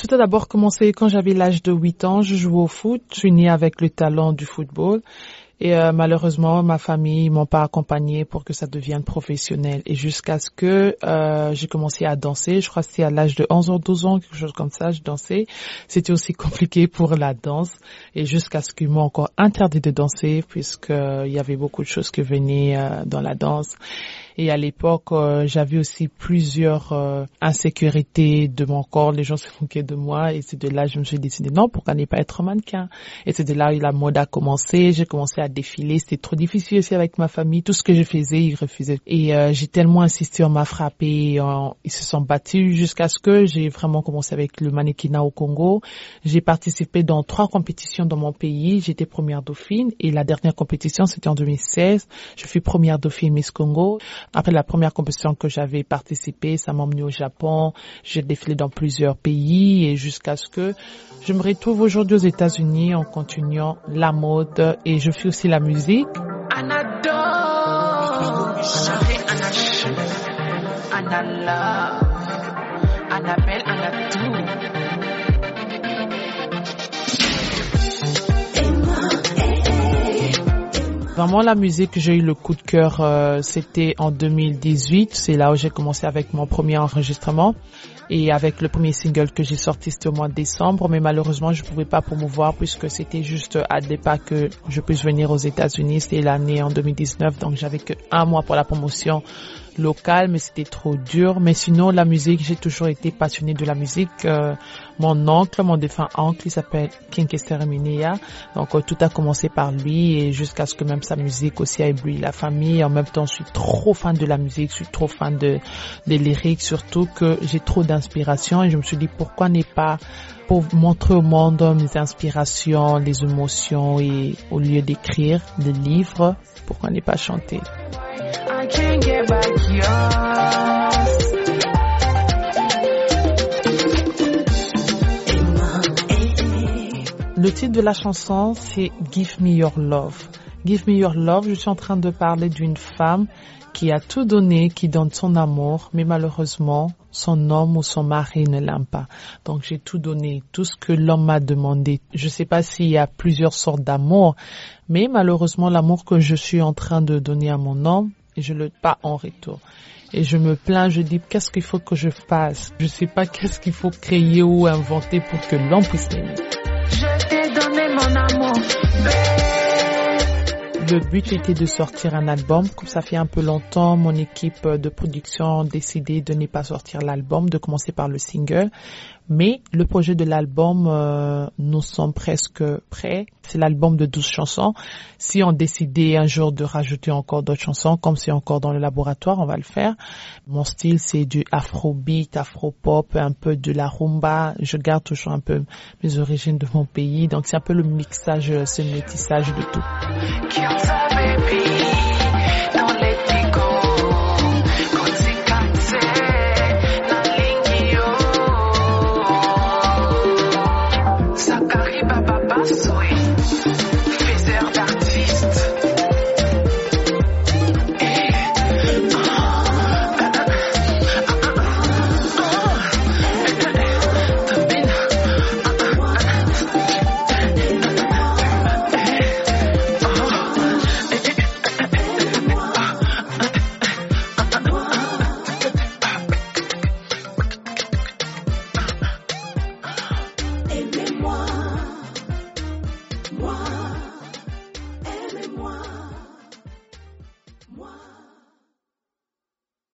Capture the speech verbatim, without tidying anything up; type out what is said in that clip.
Tout a d'abord commencé quand j'avais l'âge de huit ans. Je jouais au foot. Je suis née avec le talent du football. Et euh, malheureusement, ma famille m'ont pas accompagnée pour que ça devienne professionnel. Et jusqu'à ce que euh, j'ai commencé à danser, je crois que c'était à l'âge de onze ans, douze ans, quelque chose comme ça, je dansais. C'était aussi compliqué pour la danse. Et jusqu'à ce qu'ils m'ont encore interdit de danser, puisque euh, il y avait beaucoup de choses qui venaient euh, dans la danse. Et à l'époque, euh, j'avais aussi plusieurs euh, insécurités de mon corps. Les gens se moquaient de moi. Et c'est de là que je me suis décidé, non, pourquoi ne pas être mannequin? Et c'est de là où la mode a commencé. J'ai commencé à défiler. C'était trop difficile aussi avec ma famille. Tout ce que je faisais, ils refusaient. Et euh, j'ai tellement insisté, on m'a frappé. On, ils se sont battus jusqu'à ce que j'ai vraiment commencé avec le mannequinat au Congo. J'ai participé dans trois compétitions dans mon pays. J'étais première dauphine. Et la dernière compétition, c'était en deux mille seize. Je fus première dauphine Miss Congo. Après la première compétition que j'avais participé, ça m'a emmené au Japon. J'ai défilé dans plusieurs pays et jusqu'à ce que je me retrouve aujourd'hui aux États-Unis en continuant la mode et je fais aussi la musique. Vraiment, la musique, j'ai eu le coup de cœur, euh, c'était en deux mille dix-huit. C'est là où j'ai commencé avec mon premier enregistrement. Et avec le premier single que j'ai sorti, c'était au mois de décembre. Mais malheureusement, je pouvais pas promouvoir puisque c'était juste à des pas que je puisse venir aux États-Unis. C'était l'année en deux mille dix-neuf. Donc, j'avais que un mois pour la promotion locale, mais c'était trop dur. Mais sinon, la musique, j'ai toujours été passionnée de la musique. Euh, mon oncle, mon défunt oncle, il s'appelle King Kester Emineya. Donc, euh, tout a commencé par lui et jusqu'à ce que même sa musique aussi a ébloui la famille. En même temps, je suis trop fan de la musique, je suis trop fan de des lyriques, surtout que j'ai trop d'inspiration et je me suis dit pourquoi ne pas pour montrer au monde mes inspirations, les émotions et au lieu d'écrire des livres, pourquoi ne pas chanter? I can't get back yours. Le titre de la chanson, c'est Give Me Your Love. Give Me Your Love, je suis en train de parler d'une femme qui a tout donné, qui donne son amour, mais malheureusement, son homme ou son mari ne l'aime pas. Donc, j'ai tout donné, tout ce que l'homme m'a demandé. Je sais pas s'il y a plusieurs sortes d'amour, mais malheureusement, l'amour que je suis en train de donner à mon homme, et je le pas en retour. Et je me plains, je dis, qu'est-ce qu'il faut que je fasse? Je sais pas qu'est-ce qu'il faut créer ou inventer pour que l'homme puisse m'aimer. Je t'ai donné mon amour, Le but était de sortir un album. Comme ça fait un peu longtemps, mon équipe de production a décidé de ne pas sortir l'album, de commencer par le single. Mais le projet de l'album, euh, nous sommes presque prêts. C'est l'album de douze chansons. Si on décidait un jour de rajouter encore d'autres chansons, comme c'est encore dans le laboratoire, on va le faire. Mon style, c'est du afrobeat, afropop, un peu de la rumba. Je garde toujours un peu mes origines de mon pays. Donc c'est un peu le mixage, ce métissage de tout.